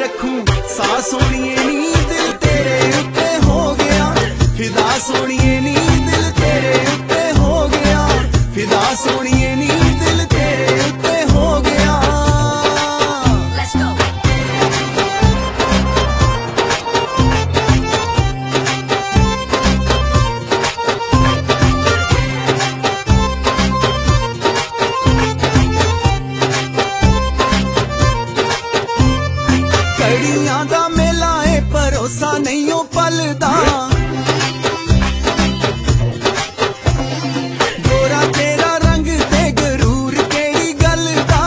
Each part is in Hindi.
रखूं सा सोनिए नी दिल तेरे उत्ते हो गया फिदा सोनिए नी दिल तेरे उत्ते हो गया फिदा सोनिए नी दिल तेरे उत्ते हो गया। कड़ियां दा मेला है भरोसा नहीं ओ पलदा गोरा तेरा रंग ते गरूर केड़ी गल दा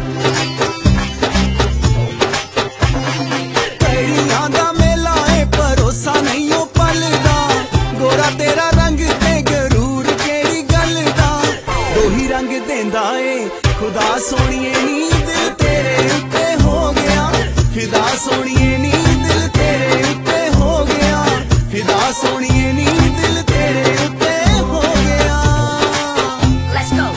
कड़ियां दा मेला है भरोसा नहीं ओ पलदा गोरा तेरा रंग ते गरूर केड़ी गल दा दो ही रंग देंदा ए खुदा सोनिए नी दिल तेरे उत्ते हो गया फिदा सोनिए नी दिल तेरे उत्ते हो गया फिदा सोनिए नी दिल तेरे उत्ते हो गया। Let's go.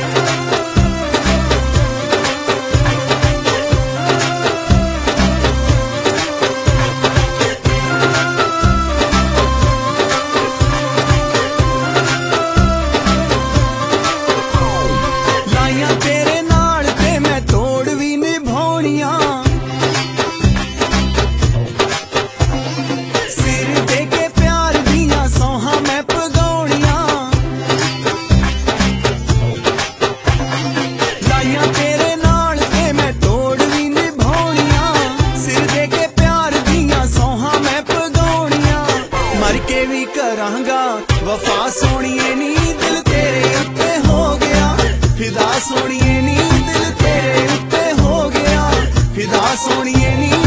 लाइयां तेरे नाल ते मैं तोड़ भी निभाउणियां भी करांगा वफा सोनिए नी दिल तेरे उत्ते हो गया फिदा सोनिए नी दिल तेरे उत्ते हो गया फिदा सोनिए नी।